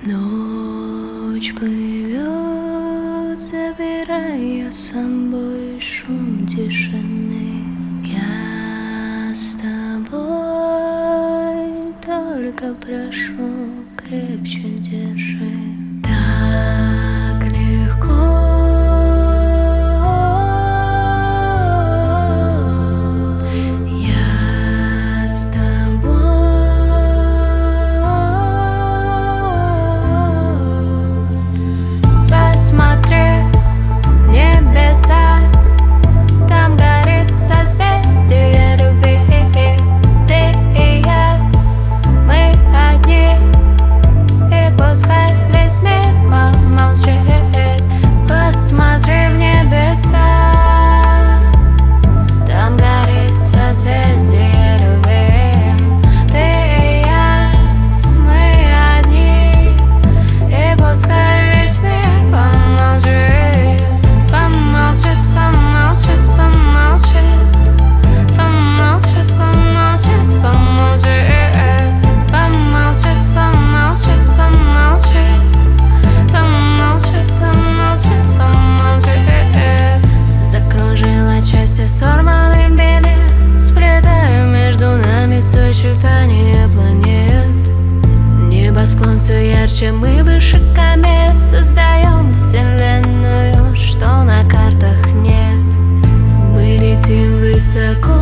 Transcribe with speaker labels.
Speaker 1: Ночь плывет, забирая с собой шум тишины. Я с тобой только прошу, крепче держи. Так легко я с тобой. Посмотри в небеса, там горит созвездие любви. Ты и я, мы одни, и пускай весь мир помолчит. Посмотри в небеса, там горит созвездие любви. Ты и я, мы одни, и пускай весь мир помолчит. Помолчит, помолчит, помолчит. Помолчит, помолчит, помолчит. Помолчит, помолчит, помолчит. Помолчит, помолчит, помолчит. Закружила части, сорванный билет, сплетая между нами сочетание планет. Небосклон все ярче, мы выше комет, создаем вселенную, что на картах нет. Мы летим высоко,